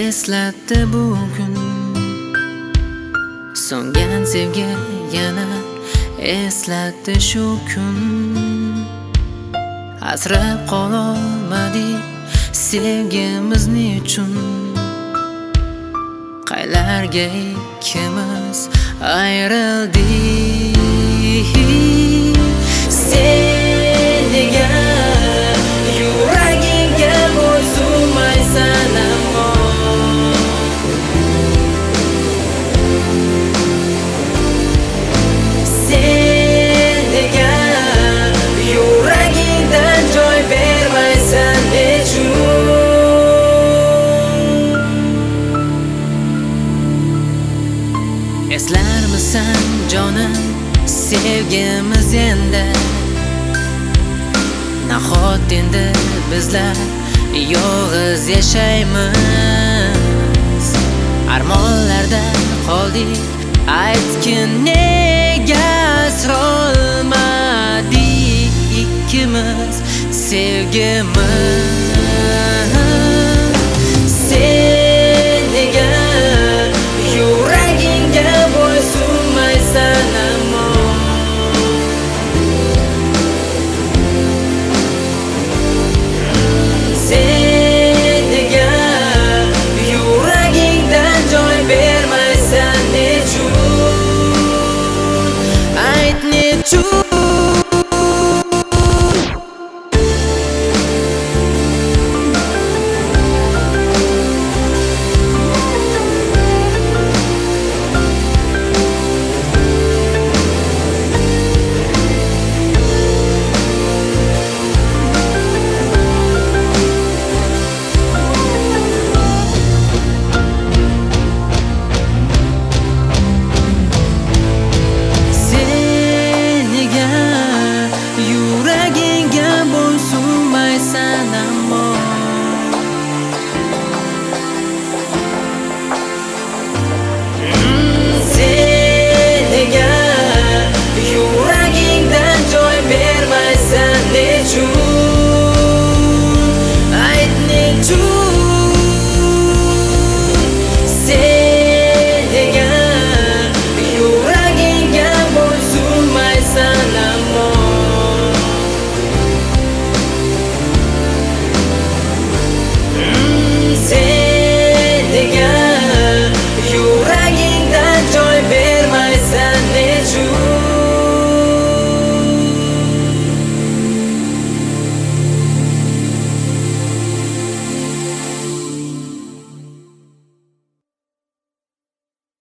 eslatdi bu kun. So'ngan sevgi yana eslatdi shu kun. Asrab qololmadik sevgimizni uchun. Qaylarga ikkimiz ayrildik. Sen nega yuragingga bo'ysunmaysan ammo? Sen nega yuragingdan joy bermaysan nechun? Eslarmisan jonim sevgimiz endi? Nahot endi bizlar yolg'iz yashaymiz? Armonlarda qoldik, aytgin nega asrolmadik ikkimiz sevgimiz?